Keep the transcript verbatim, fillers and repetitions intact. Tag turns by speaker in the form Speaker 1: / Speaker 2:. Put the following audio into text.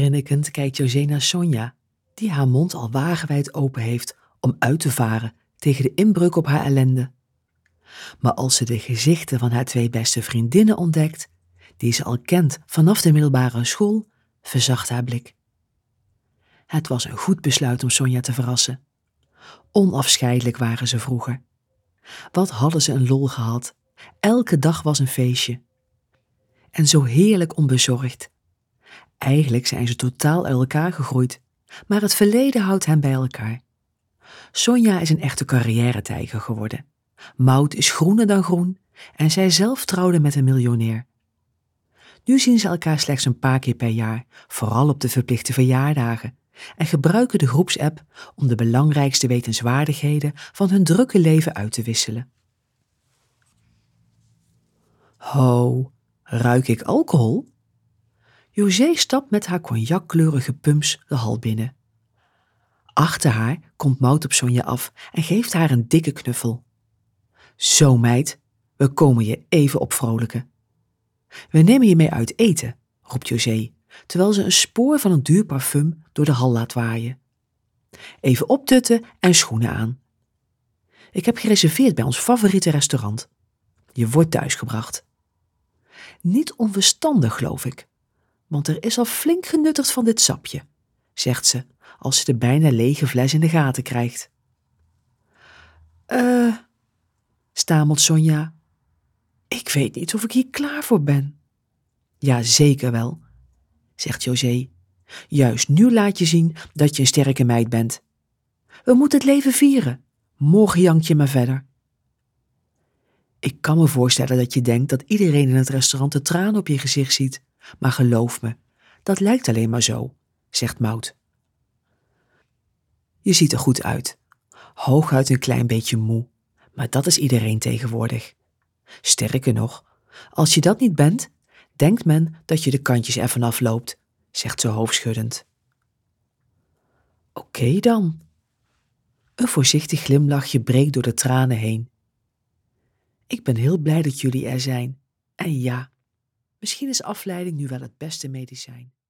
Speaker 1: grinnikend kijkt José naar Sonja, die haar mond al wagenwijd open heeft om uit te varen tegen de inbreuk op haar ellende. Maar als ze de gezichten van haar twee beste vriendinnen ontdekt, die ze al kent vanaf de middelbare school, verzacht haar blik. Het was een goed besluit om Sonja te verrassen. Onafscheidelijk waren ze vroeger. Wat hadden ze een lol gehad. Elke dag was een feestje. En zo heerlijk onbezorgd. Eigenlijk zijn ze totaal uit elkaar gegroeid, maar het verleden houdt hen bij elkaar. Sonja is een echte carrière-tijger geworden. Maud is groener dan groen en zij zelf trouwde met een miljonair. Nu zien ze elkaar slechts een paar keer per jaar, vooral op de verplichte verjaardagen, en gebruiken de groepsapp om de belangrijkste wetenswaardigheden van hun drukke leven uit te wisselen. Ho, ruik ik alcohol? José stapt met haar cognackleurige pumps de hal binnen. Achter haar komt Maud op Sonja af en geeft haar een dikke knuffel. Zo meid, we komen je even opvrolijken. We nemen je mee uit eten, roept José, terwijl ze een spoor van een duur parfum door de hal laat waaien. Even optutten en schoenen aan. Ik heb gereserveerd bij ons favoriete restaurant. Je wordt thuisgebracht. Niet onverstandig, geloof ik, want er is al flink genuttigd van dit sapje, zegt ze, als ze de bijna lege fles in de gaten krijgt. Eh, uh, stamelt Sonja. Ik weet niet of ik hier klaar voor ben. Ja, zeker wel, zegt José. Juist nu laat je zien dat je een sterke meid bent. We moeten het leven vieren. Morgen jank je maar verder. Ik kan me voorstellen dat je denkt dat iedereen in het restaurant de tranen op je gezicht ziet. Maar geloof me, dat lijkt alleen maar zo, zegt Maud. Je ziet er goed uit. Hooguit een klein beetje moe. Maar dat is iedereen tegenwoordig. Sterker nog, als je dat niet bent, denkt men dat je de kantjes ervan afloopt, zegt ze hoofdschuddend. Oké okay dan. Een voorzichtig glimlachje breekt door de tranen heen. Ik ben heel blij dat jullie er zijn. En ja, misschien is afleiding nu wel het beste medicijn.